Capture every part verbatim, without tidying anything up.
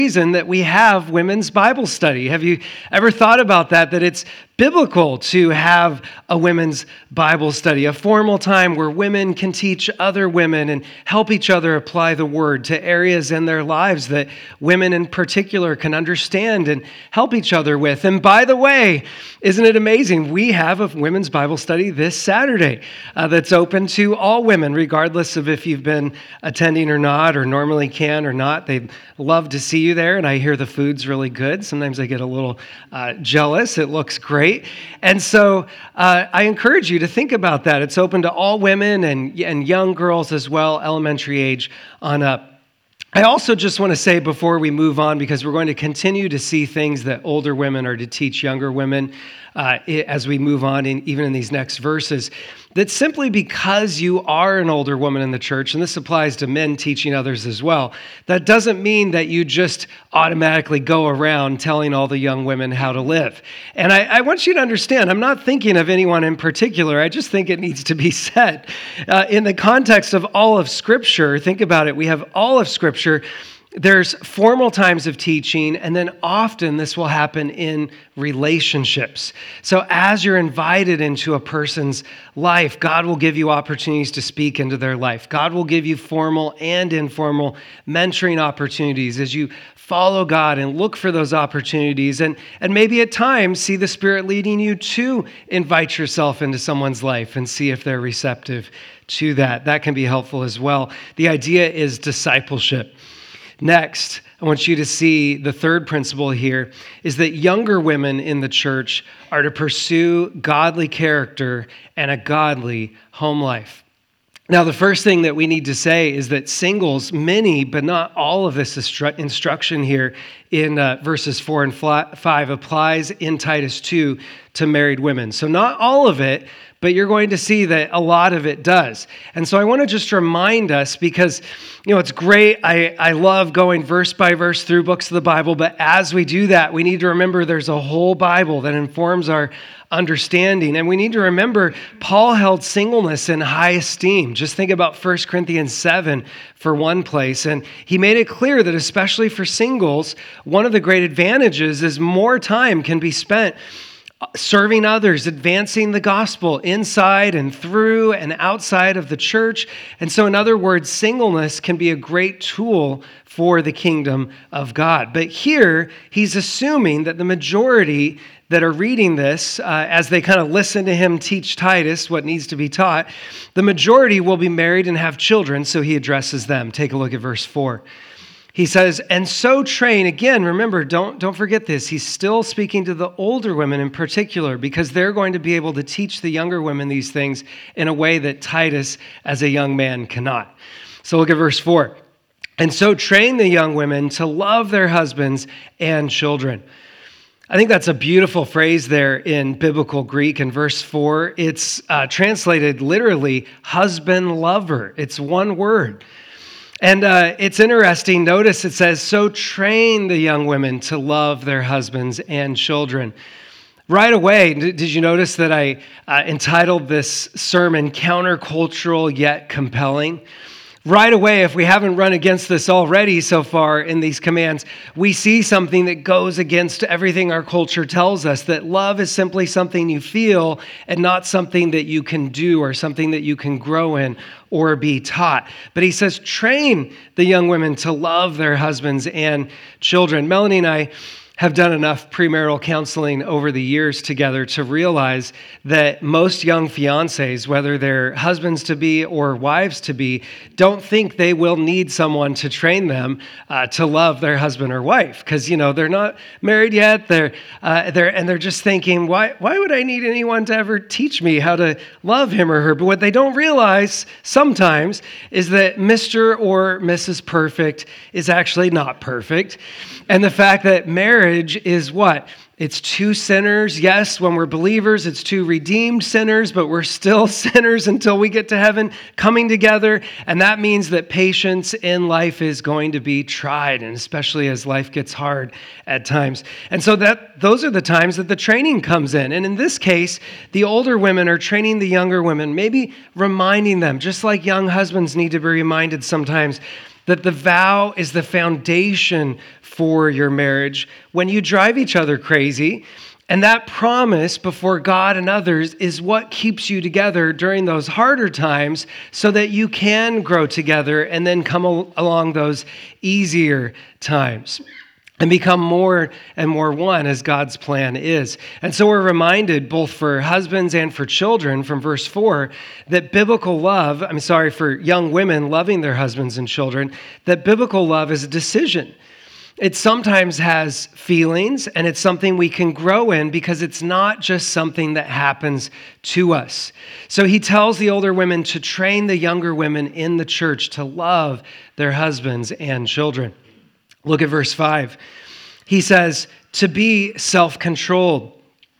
reason that we have women's Bible study. Have you ever thought about that, that it's biblical to have a women's Bible study, a formal time where women can teach other women and help each other apply the word to areas in their lives that women in particular can understand and help each other with? And by the way, isn't it amazing? We have a women's Bible study this Saturday uh, that's open to all women, regardless of if you've been attending or not, or normally can or not. They'd love to see you there, and I hear the food's really good. Sometimes I get a little uh, jealous. It looks great. And so uh, I encourage you to think about that. It's open to all women and, and young girls as well, elementary age on up. I also just want to say before we move on, because we're going to continue to see things that older women are to teach younger women uh, as we move on, in, even in these next verses, that simply because you are an older woman in the church, and this applies to men teaching others as well, that doesn't mean that you just automatically go around telling all the young women how to live. And I, I want you to understand, I'm not thinking of anyone in particular. I just think it needs to be said. Uh, in the context of all of Scripture, think about it. We have all of Scripture. There's formal times of teaching, and then often this will happen in relationships. So as you're invited into a person's life, God will give you opportunities to speak into their life. God will give you formal and informal mentoring opportunities as you follow God and look for those opportunities, and, and maybe at times see the Spirit leading you to invite yourself into someone's life and see if they're receptive to that. That can be helpful as well. The idea is discipleship. Next, I want you to see the third principle here is that younger women in the church are to pursue godly character and a godly home life. Now, the first thing that we need to say is that singles, many, but not all of this instru- instruction here in uh, verses four and five applies in Titus two to married women. So not all of it, but you're going to see that a lot of it does. And so I want to just remind us, because, you know, it's great. I, I love going verse by verse through books of the Bible, but as we do that, we need to remember there's a whole Bible that informs our understanding. And we need to remember Paul held singleness in high esteem. Just think about First Corinthians seven for one place. And he made it clear that especially for singles, one of the great advantages is more time can be spent serving others, advancing the gospel inside and through and outside of the church. And so, in other words, singleness can be a great tool for the kingdom of God. But here, he's assuming that the majority that are reading this, uh, as they kind of listen to him teach Titus what needs to be taught, the majority will be married and have children, so he addresses them. Take a look at verse four. He says, and so train, again, remember, don't, don't forget this. He's still speaking to the older women in particular, because they're going to be able to teach the younger women these things in a way that Titus, as a young man, cannot. So look at verse four. And so train the young women to love their husbands and children. I think that's a beautiful phrase there in biblical Greek in verse four. It's uh, translated literally husband lover. It's one word. And uh, it's interesting. Notice it says, so train the young women to love their husbands and children. Right away, did you notice that I uh, entitled this sermon, Countercultural Yet Compelling? Right away, if we haven't run against this already so far in these commands, we see something that goes against everything our culture tells us, that love is simply something you feel and not something that you can do or something that you can grow in or be taught. But he says, train the young women to love their husbands and children. Melanie and I have done enough premarital counseling over the years together to realize that most young fiancés, whether they're husbands-to-be or wives-to-be, don't think they will need someone to train them uh, to love their husband or wife, because, you know, they're not married yet. They're uh, they're and they're just thinking, why why would I need anyone to ever teach me how to love him or her? But what they don't realize sometimes is that Mister or Missus Perfect is actually not perfect, and the fact that marriage is what? It's two sinners. Yes, when we're believers, it's two redeemed sinners, but we're still sinners until we get to heaven coming together. And that means that patience in life is going to be tried, and especially as life gets hard at times. And so that those are the times that the training comes in. And in this case, the older women are training the younger women, maybe reminding them, just like young husbands need to be reminded sometimes, that the vow is the foundation for your marriage when you drive each other crazy. And that promise before God and others is what keeps you together during those harder times so that you can grow together and then come al- along those easier times and become more and more one as God's plan is. And so we're reminded, both for husbands and for children, from verse four, that biblical love, I'm sorry, for young women loving their husbands and children, that biblical love is a decision. It sometimes has feelings, and it's something we can grow in because it's not just something that happens to us. So he tells the older women to train the younger women in the church to love their husbands and children. Look at verse five. He says, to be self-controlled,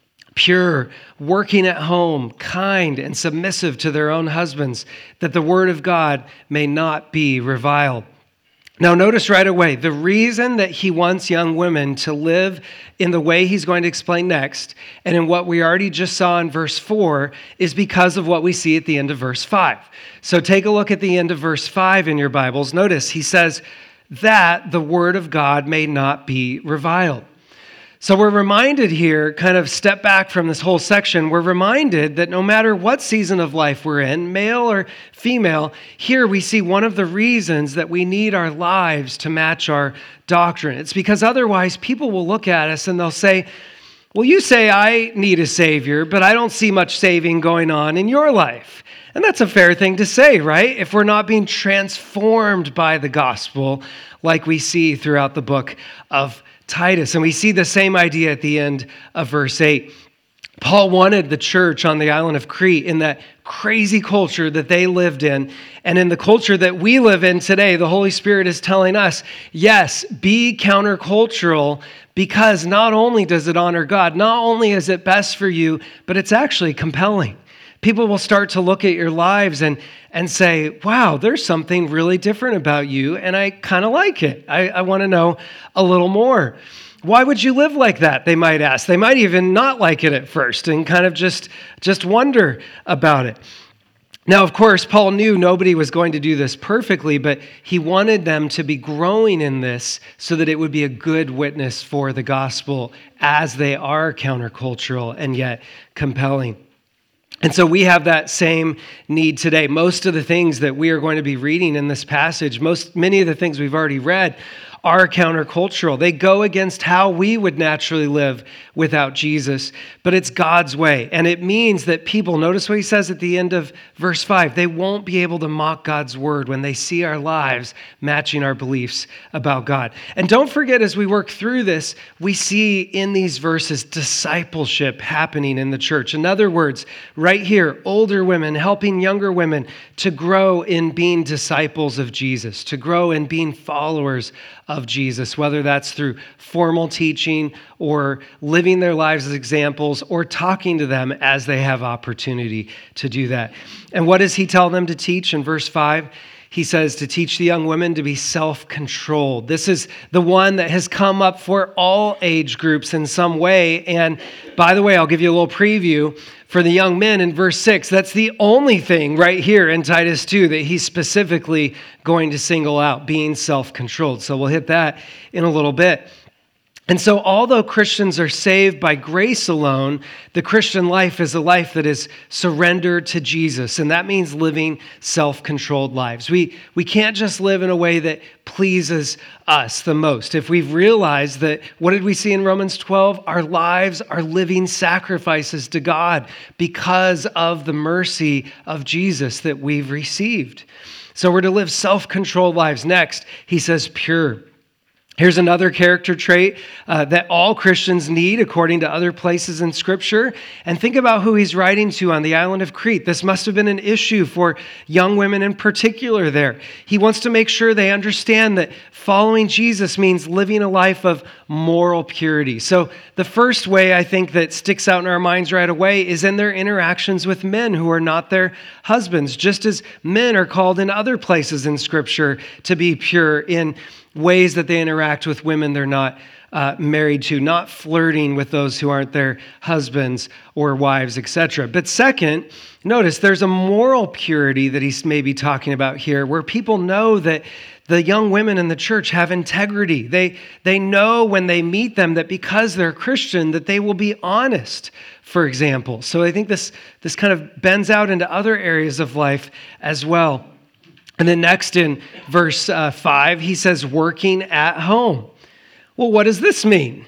pure, working at home, kind, and submissive to their own husbands, that the word of God may not be reviled. Now, notice right away, the reason that he wants young women to live in the way he's going to explain next, and in what we already just saw in verse four, is because of what we see at the end of verse five. So take a look at the end of verse five in your Bibles. Notice he says that the word of God may not be reviled. So we're reminded here, kind of step back from this whole section, we're reminded that no matter what season of life we're in, male or female, here we see one of the reasons that we need our lives to match our doctrine. It's because otherwise people will look at us and they'll say, well, you say I need a savior, but I don't see much saving going on in your life. And that's a fair thing to say, right? If we're not being transformed by the gospel like we see throughout the book of Titus. And we see the same idea at the end of verse eight. Paul wanted the church on the island of Crete in that crazy culture that they lived in. And in the culture that we live in today, the Holy Spirit is telling us, yes, be countercultural, because not only does it honor God, not only is it best for you, but it's actually compelling. People will start to look at your lives and, and say, wow, there's something really different about you, and I kind of like it. I, I want to know a little more. Why would you live like that, they might ask. They might even not like it at first and kind of just, just wonder about it. Now, of course, Paul knew nobody was going to do this perfectly, but he wanted them to be growing in this so that it would be a good witness for the gospel as they are countercultural and yet compelling. And so we have that same need today. Most of the things that we are going to be reading in this passage, most many of the things we've already read, are countercultural. They go against how we would naturally live without Jesus, but it's God's way. And it means that people, notice what he says at the end of verse five, they won't be able to mock God's word when they see our lives matching our beliefs about God. And don't forget, as we work through this, we see in these verses discipleship happening in the church. In other words, right here, older women helping younger women to grow in being disciples of Jesus, to grow in being followers of Jesus, whether that's through formal teaching or living their lives as examples or talking to them as they have opportunity to do that. And what does he tell them to teach in verse five? He says to teach the young women to be self-controlled. This is the one that has come up for all age groups in some way. And by the way, I'll give you a little preview for the young men in verse six. That's the only thing right here in Titus two that he's specifically going to single out, being self-controlled. So we'll hit that in a little bit. And so although Christians are saved by grace alone, the Christian life is a life that is surrendered to Jesus. And that means living self-controlled lives. We, we can't just live in a way that pleases us the most. If we've realized that, what did we see in Romans twelve? Our lives are living sacrifices to God because of the mercy of Jesus that we've received. So we're to live self-controlled lives. Next, he says pure. Here's another character trait uh, that all Christians need according to other places in Scripture. And think about who he's writing to on the island of Crete. This must have been an issue for young women in particular there. He wants to make sure they understand that following Jesus means living a life of moral purity. So the first way I think that sticks out in our minds right away is in their interactions with men who are not their husbands, just as men are called in other places in Scripture to be pure in ways that they interact with women they're not uh, married to, not flirting with those who aren't their husbands or wives, et cetera. But second, notice there's a moral purity that he's maybe talking about here, where people know that the young women in the church have integrity. They, they know when they meet them that because they're Christian, that they will be honest, for example. So I think this, this kind of bends out into other areas of life as well. And then next in verse uh, five, he says, working at home. Well, what does this mean?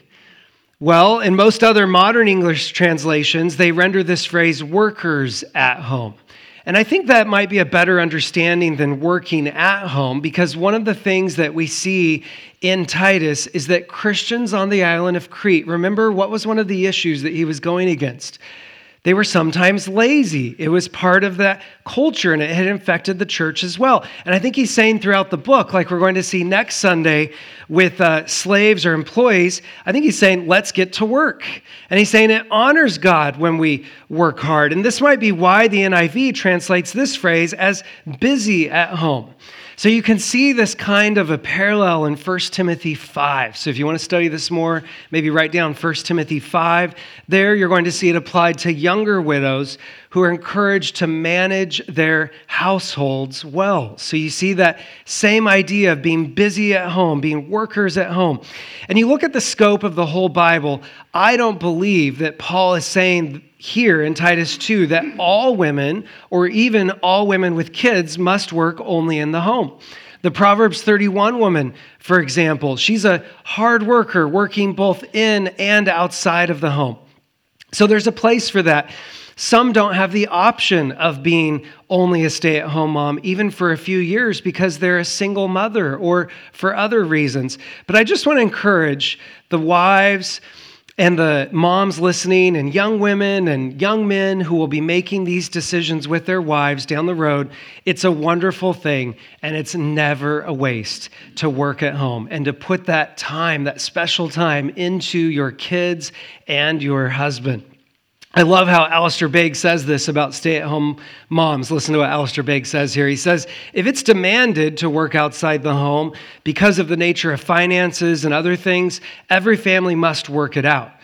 Well, in most other modern English translations, they render this phrase workers at home. And I think that might be a better understanding than working at home, because one of the things that we see in Titus is that Christians on the island of Crete, remember what was one of the issues that he was going against? They were sometimes lazy. It was part of that culture, and it had infected the church as well. And I think he's saying throughout the book, like we're going to see next Sunday with uh, slaves or employees, I think he's saying, let's get to work. And he's saying it honors God when we work hard. And this might be why the N I V translates this phrase as busy at home. So you can see this kind of a parallel in First Timothy five. So if you want to study this more, maybe write down First Timothy five. There you're going to see it applied to younger widows who are encouraged to manage their households well. So you see that same idea of being busy at home, being workers at home. And you look at the scope of the whole Bible, I don't believe that Paul is saying here in Titus two that all women, or even all women with kids, must work only in the home. The Proverbs thirty-one woman, for example, she's a hard worker working both in and outside of the home. So there's a place for that. Some don't have the option of being only a stay-at-home mom, even for a few years, because they're a single mother or for other reasons. But I just want to encourage the wives and the moms listening, and young women and young men who will be making these decisions with their wives down the road. It's a wonderful thing, and it's never a waste to work at home and to put that time, that special time, into your kids and your husband. I love how Alistair Begg says this about stay-at-home moms. Listen to what Alistair Begg says here. He says, if it's demanded to work outside the home because of the nature of finances and other things, every family must work it out.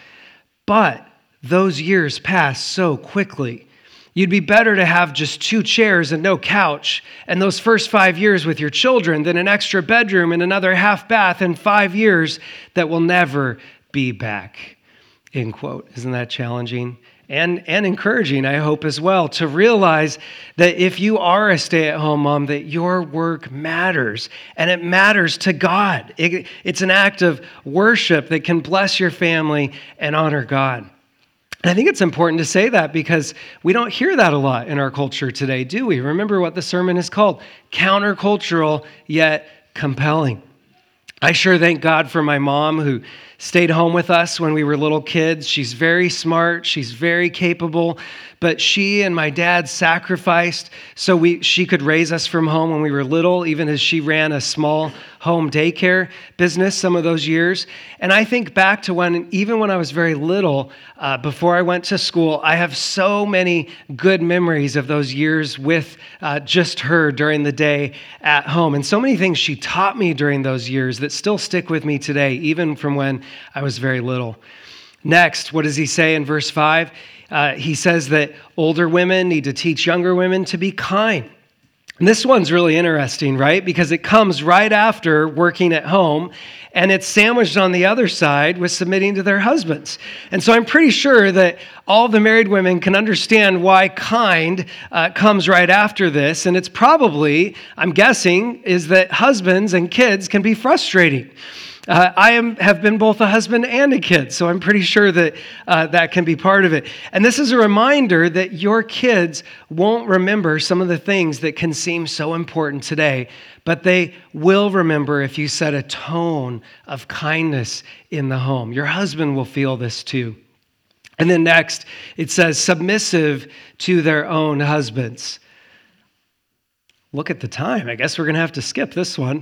But those years pass so quickly. You'd be better to have just two chairs and no couch, and those first five years with your children than an extra bedroom and another half bath in five years that will never be back. End quote. Isn't that challenging? And, and encouraging, I hope, as well, to realize that if you are a stay-at-home mom, that your work matters, and it matters to God. It, it's an act of worship that can bless your family and honor God. And I think it's important to say that because we don't hear that a lot in our culture today, do we? Remember what the sermon is called: countercultural yet compelling. I sure thank God for my mom who stayed home with us when we were little kids. She's very smart. She's very capable. But she and my dad sacrificed so we she could raise us from home when we were little, even as she ran a small home daycare business some of those years. And I think back to when, even when I was very little, uh, before I went to school, I have so many good memories of those years with uh, just her during the day at home. And so many things she taught me during those years that still stick with me today, even from when I was very little. Next, what does he say in verse five? Uh, he says that older women need to teach younger women to be kind. And this one's really interesting, right? Because it comes right after working at home, and it's sandwiched on the other side with submitting to their husbands. And so I'm pretty sure that all the married women can understand why kind uh, comes right after this. And it's probably, I'm guessing, is that husbands and kids can be frustrating. Uh, I am have been both a husband and a kid, so I'm pretty sure that uh, that can be part of it. And this is a reminder that your kids won't remember some of the things that can seem so important today, but they will remember if you set a tone of kindness in the home. Your husband will feel this too. And then next, it says, submissive to their own husbands. Look at the time. I guess we're going to have to skip this one.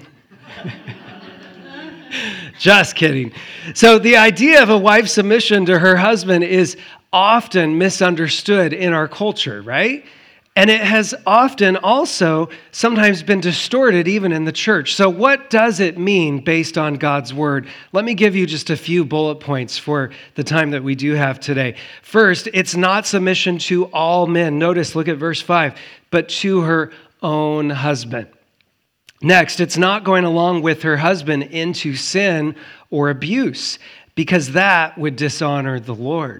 Just kidding. So the idea of a wife's submission to her husband is often misunderstood in our culture, right? And it has often also sometimes been distorted even in the church. So what does it mean based on God's word? Let me give you just a few bullet points for the time that we do have today. First, it's not submission to all men. Notice, look at verse five, but to her own husband. Next, it's not going along with her husband into sin or abuse, because that would dishonor the Lord.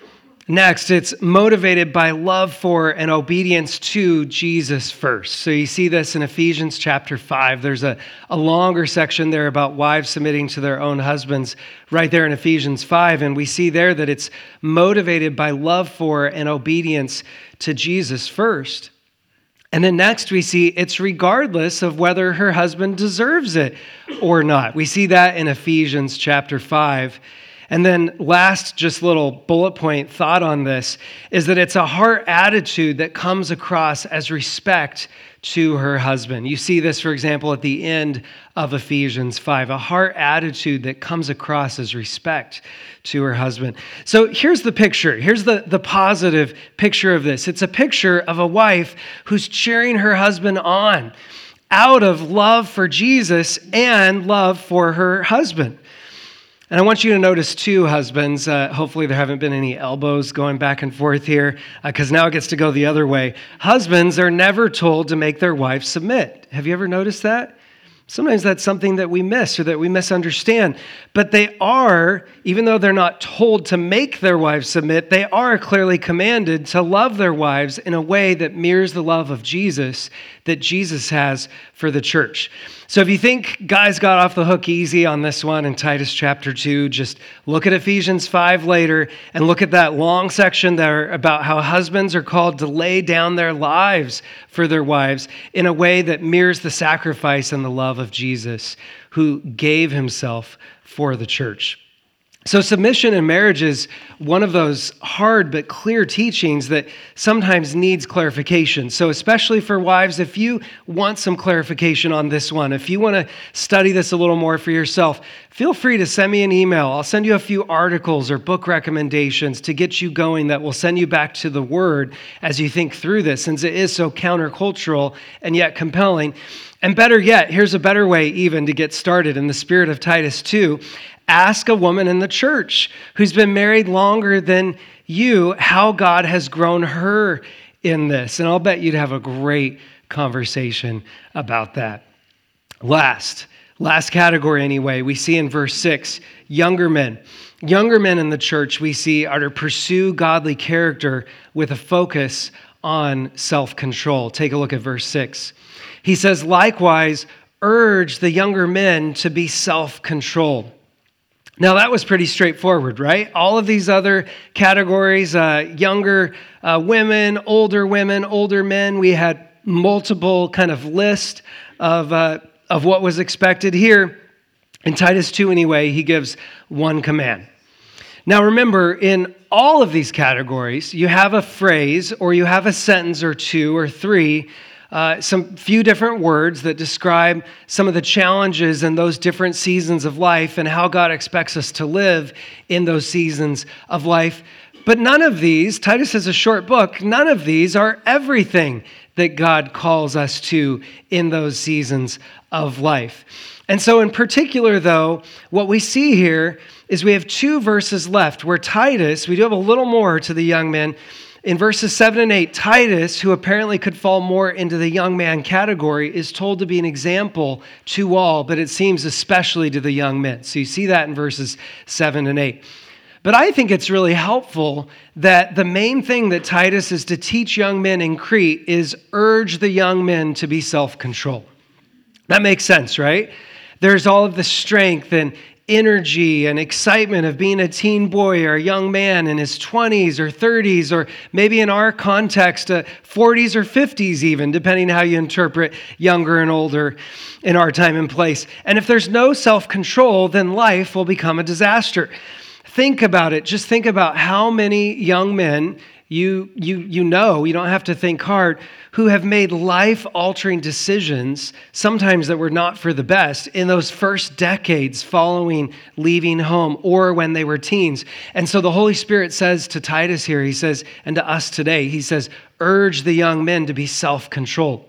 Next, it's motivated by love for and obedience to Jesus first. So you see this in Ephesians chapter five. There's a, a longer section there about wives submitting to their own husbands right there in Ephesians five. And we see there that it's motivated by love for and obedience to Jesus first. And then next we see it's regardless of whether her husband deserves it or not. We see that in Ephesians chapter five. And then last, just little bullet point thought on this is that it's a heart attitude that comes across as respect to her husband. You see this, for example, at the end of Ephesians five, a heart attitude that comes across as respect to her husband. So here's the picture. Here's the, the positive picture of this. It's a picture of a wife who's cheering her husband on out of love for Jesus and love for her husband. And I want you to notice too, husbands, uh, hopefully there haven't been any elbows going back and forth here, because uh, now it gets to go the other way. Husbands are never told to make their wives submit. Have you ever noticed that? Sometimes that's something that we miss or that we misunderstand. But they are, even though they're not told to make their wives submit, they are clearly commanded to love their wives in a way that mirrors the love of Jesus that Jesus has for the church. So if you think guys got off the hook easy on this one in Titus chapter two, just look at Ephesians five later and look at that long section there about how husbands are called to lay down their lives for their wives in a way that mirrors the sacrifice and the love of Jesus, who gave himself for the church. So submission in marriage is one of those hard but clear teachings that sometimes needs clarification. So especially for wives, if you want some clarification on this one, if you want to study this a little more for yourself, feel free to send me an email. I'll send you a few articles or book recommendations to get you going that will send you back to the Word as you think through this, since it is so countercultural and yet compelling. And better yet, here's a better way even to get started in the spirit of Titus two. Ask a woman in the church who's been married longer than you how God has grown her in this. And I'll bet you'd have a great conversation about that. Last, last category anyway, we see in verse six, younger men. Younger men in the church we see are to pursue godly character with a focus on self-control. Take a look at verse six. He says, likewise, urge the younger men to be self-controlled. Now, that was pretty straightforward, right? All of these other categories, uh, younger uh, women, older women, older men, we had multiple kind of list of, uh, of what was expected here. In Titus two, anyway, he gives one command. Now, remember, in all of these categories, you have a phrase or you have a sentence or two or three Uh, some few different words that describe some of the challenges in those different seasons of life and how God expects us to live in those seasons of life. But none of these, Titus is a short book, none of these are everything that God calls us to in those seasons of life. And so in particular, though, what we see here is we have two verses left where Titus, we do have a little more to the young men. In verses seven and eight, Titus, who apparently could fall more into the young man category, is told to be an example to all, but it seems especially to the young men. So you see that in verses seven and eight. But I think it's really helpful that the main thing that Titus is to teach young men in Crete is urge the young men to be self-controlled. That makes sense, right? There's all of the strength and energy and excitement of being a teen boy or a young man in his twenties or thirties, or maybe in our context, uh, forties or fifties even, depending how you interpret younger and older in our time and place. And if there's no self-control, then life will become a disaster. Think about it. Just think about how many young men you, you, you know, you don't have to think hard, who have made life-altering decisions, sometimes that were not for the best, in those first decades following leaving home or when they were teens. And so the Holy Spirit says to Titus here, he says, and to us today, he says, urge the young men to be self-controlled.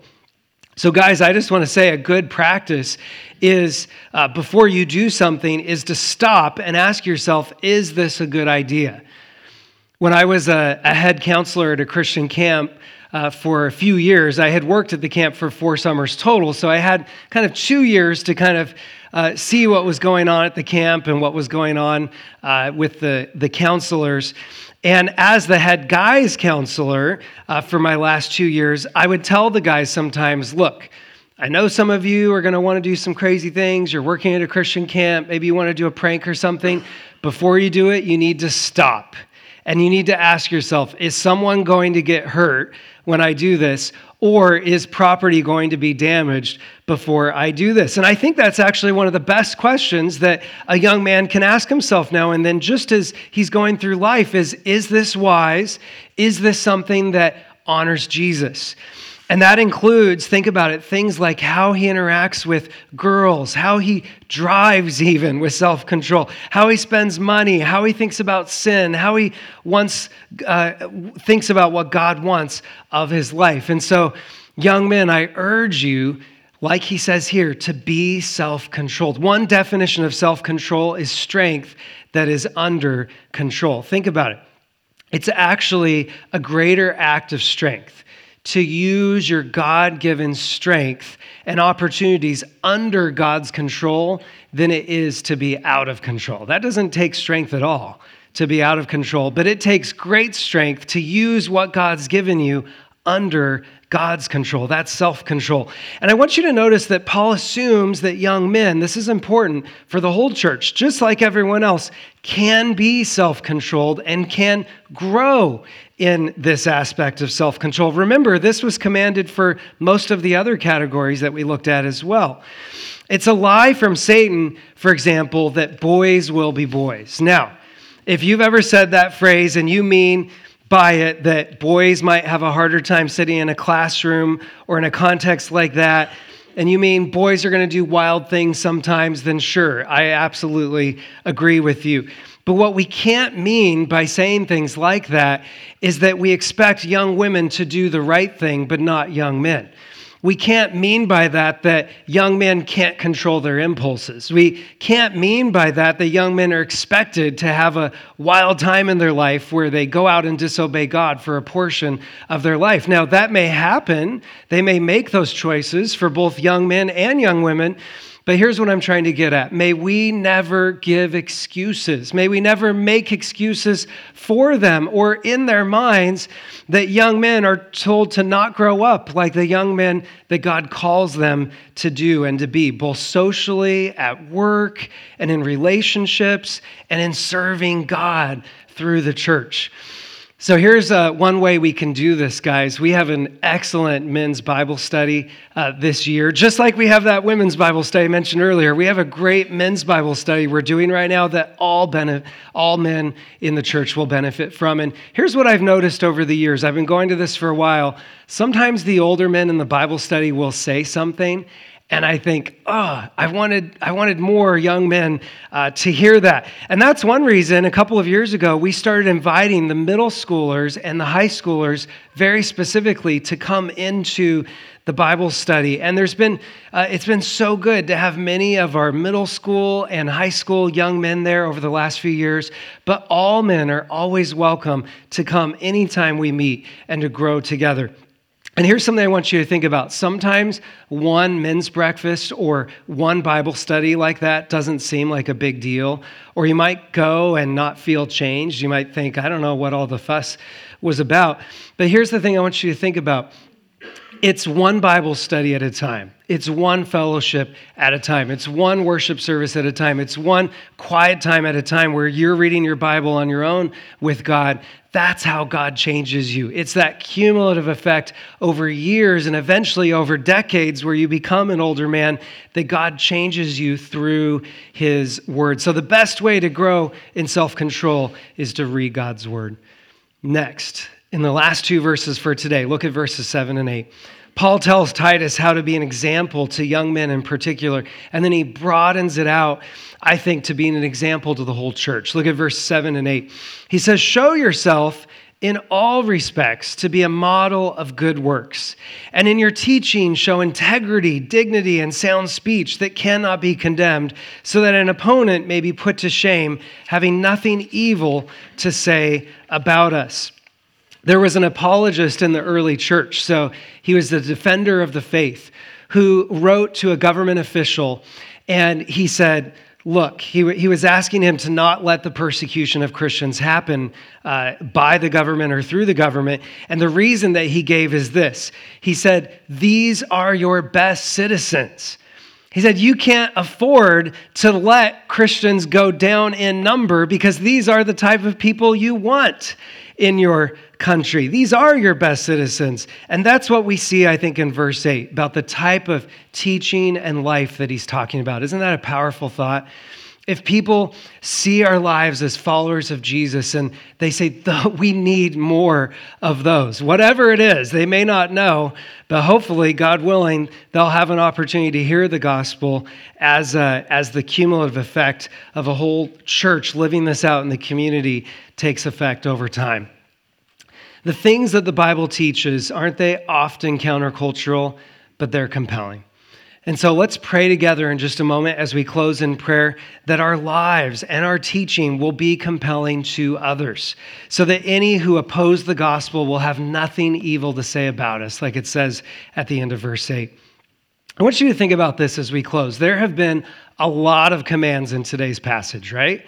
So guys, I just want to say a good practice is, uh, before you do something, is to stop and ask yourself, is this a good idea? When I was a, a head counselor at a Christian camp uh, for a few years, I had worked at the camp for four summers total, so I had kind of two years to kind of uh, see what was going on at the camp and what was going on uh, with the, the counselors. And as the head guys counselor uh, for my last two years, I would tell the guys sometimes, look, I know some of you are going to want to do some crazy things. You're working at a Christian camp. Maybe you want to do a prank or something. Before you do it, you need to stop. And you need to ask yourself, is someone going to get hurt when I do this? Or is property going to be damaged before I do this? And I think that's actually one of the best questions that a young man can ask himself now and then, just as he's going through life, is, is this wise? Is this something that honors Jesus? And that includes, think about it, things like how he interacts with girls, how he drives even with self-control, how he spends money, how he thinks about sin, how he wants, uh, thinks about what God wants of his life. And so, young men, I urge you, like he says here, to be self-controlled. One definition of self-control is strength that is under control. Think about it. It's actually a greater act of strength to use your God-given strength and opportunities under God's control than it is to be out of control. That doesn't take strength at all to be out of control, but it takes great strength to use what God's given you under God's control. That's self-control. And I want you to notice that Paul assumes that young men, this is important for the whole church, just like everyone else, can be self-controlled and can grow in this aspect of self-control. Remember, this was commanded for most of the other categories that we looked at as well. It's a lie from Satan, for example, that boys will be boys. Now, if you've ever said that phrase and you mean by it that boys might have a harder time sitting in a classroom or in a context like that, and you mean boys are going to do wild things sometimes, then sure, I absolutely agree with you. But what we can't mean by saying things like that is that we expect young women to do the right thing, but not young men. We can't mean by that that young men can't control their impulses. We can't mean by that that young men are expected to have a wild time in their life where they go out and disobey God for a portion of their life. Now, that may happen. They may make those choices for both young men and young women. But here's what I'm trying to get at. May we never give excuses. May we never make excuses for them or in their minds that young men are told to not grow up like the young men that God calls them to do and to be, both socially, at work, and in relationships, and in serving God through the church. So here's uh, one way we can do this, guys. We have an excellent men's Bible study uh, this year. Just like we have that women's Bible study I mentioned earlier, we have a great men's Bible study we're doing right now that all benefit, all men in the church will benefit from. And here's what I've noticed over the years. I've been going to this for a while. Sometimes the older men in the Bible study will say something, and I think, oh, I wanted I wanted more young men uh, to hear that. And that's one reason a couple of years ago, we started inviting the middle schoolers and the high schoolers very specifically to come into the Bible study. And there's been, uh, it's been so good to have many of our middle school and high school young men there over the last few years. But all men are always welcome to come anytime we meet and to grow together. And here's something I want you to think about. Sometimes one men's breakfast or one Bible study like that doesn't seem like a big deal. Or you might go and not feel changed. You might think, I don't know what all the fuss was about. But here's the thing I want you to think about. It's one Bible study at a time. It's one fellowship at a time. It's one worship service at a time. It's one quiet time at a time where you're reading your Bible on your own with God. That's how God changes you. It's that cumulative effect over years and eventually over decades where you become an older man that God changes you through his word. So the best way to grow in self-control is to read God's word. Next, In the last two verses for today, look at verses seven and eight. Paul tells Titus how to be an example to young men in particular, and then he broadens it out, I think, to being an example to the whole church. Look at verse seven and eight. He says, show yourself in all respects to be a model of good works, and in your teaching show integrity, dignity, and sound speech that cannot be condemned, so that an opponent may be put to shame, having nothing evil to say about us. There was an apologist in the early church, so he was the defender of the faith, who wrote to a government official, and he said, look, he, he was asking him to not let the persecution of Christians happen uh, by the government or through the government. And the reason that he gave is this. He said, these are your best citizens. He said, you can't afford to let Christians go down in number because these are the type of people you want in your country. These are your best citizens. And that's what we see, I think, in verse eight, about the type of teaching and life that he's talking about. Isn't that a powerful thought? If people see our lives as followers of Jesus and they say, we need more of those, whatever it is, they may not know, but hopefully, God willing, they'll have an opportunity to hear the gospel as, a, as the cumulative effect of a whole church living this out in the community takes effect over time. The things that the Bible teaches, aren't they often countercultural, but they're compelling? And so let's pray together in just a moment as we close in prayer that our lives and our teaching will be compelling to others so that any who oppose the gospel will have nothing evil to say about us, like it says at the end of verse eight. I want you to think about this as we close. There have been a lot of commands in today's passage, right?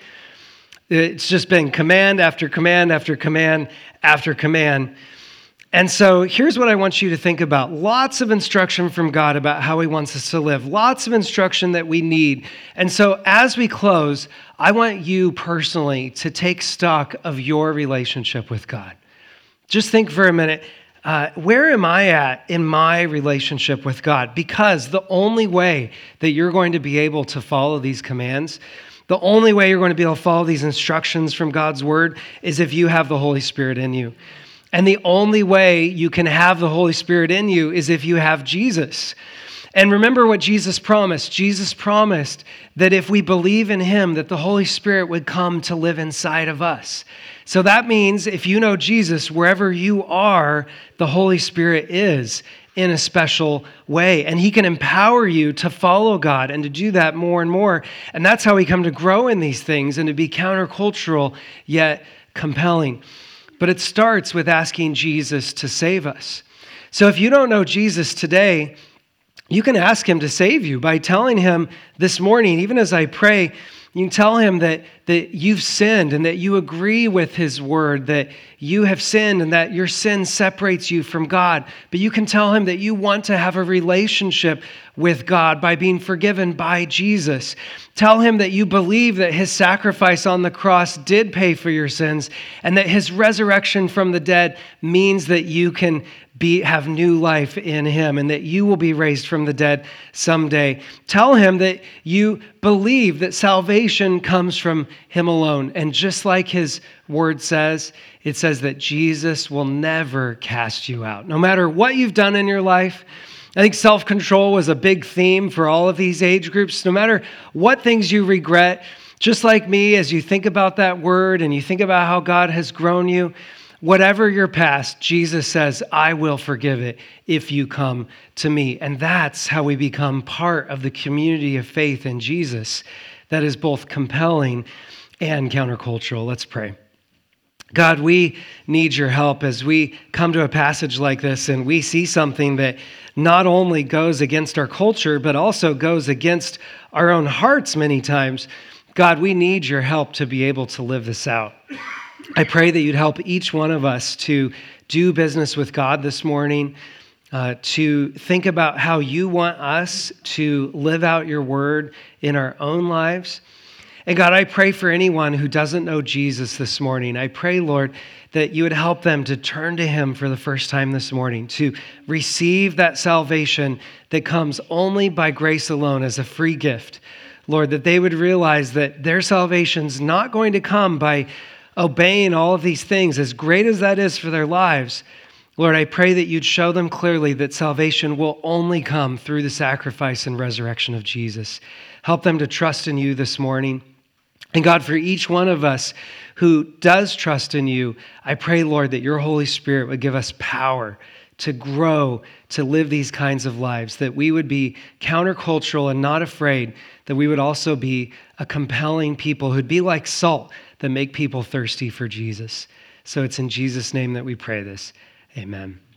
It's just been command after command after command after command. And so here's what I want you to think about. Lots of instruction from God about how he wants us to live. Lots of instruction that we need. And so as we close, I want you personally to take stock of your relationship with God. Just think for a minute, uh, where am I at in my relationship with God? Because the only way that you're going to be able to follow these commands, the only way you're going to be able to follow these instructions from God's word is if you have the Holy Spirit in you. And the only way you can have the Holy Spirit in you is if you have Jesus. And remember what Jesus promised. Jesus promised that if we believe in him, that the Holy Spirit would come to live inside of us. So that means if you know Jesus, wherever you are, the Holy Spirit is in a special way. And he can empower you to follow God and to do that more and more. And that's how we come to grow in these things and to be countercultural yet compelling. But it starts with asking Jesus to save us. So if you don't know Jesus today, you can ask him to save you by telling him this morning, even as I pray, you can tell him that, that you've sinned and that you agree with his word, that you have sinned and that your sin separates you from God. But you can tell him that you want to have a relationship with God by being forgiven by Jesus. Tell him that you believe that his sacrifice on the cross did pay for your sins and that his resurrection from the dead means that you can be have new life in him and that you will be raised from the dead someday. Tell him that you believe that salvation comes from him alone. And just like his word says, it says that Jesus will never cast you out. No matter what you've done in your life, I think self-control was a big theme for all of these age groups. No matter what things you regret, just like me, as you think about that word and you think about how God has grown you, whatever your past, Jesus says, I will forgive it if you come to me. And that's how we become part of the community of faith in Jesus that is both compelling and countercultural. Let's pray. God, we need your help as we come to a passage like this and we see something that not only goes against our culture, but also goes against our own hearts many times. God, we need your help to be able to live this out. I pray that you'd help each one of us to do business with God this morning, uh, to think about how you want us to live out your word in our own lives. And God, I pray for anyone who doesn't know Jesus this morning. I pray, Lord, that you would help them to turn to him for the first time this morning, to receive that salvation that comes only by grace alone as a free gift. Lord, that they would realize that their salvation's not going to come by obeying all of these things, as great as that is for their lives, Lord, I pray that you'd show them clearly that salvation will only come through the sacrifice and resurrection of Jesus. Help them to trust in you this morning. And God, for each one of us who does trust in you, I pray, Lord, that your Holy Spirit would give us power to grow, to live these kinds of lives, that we would be countercultural and not afraid, that we would also be a compelling people who'd be like salt that make people thirsty for Jesus. So it's in Jesus' name that we pray this. Amen.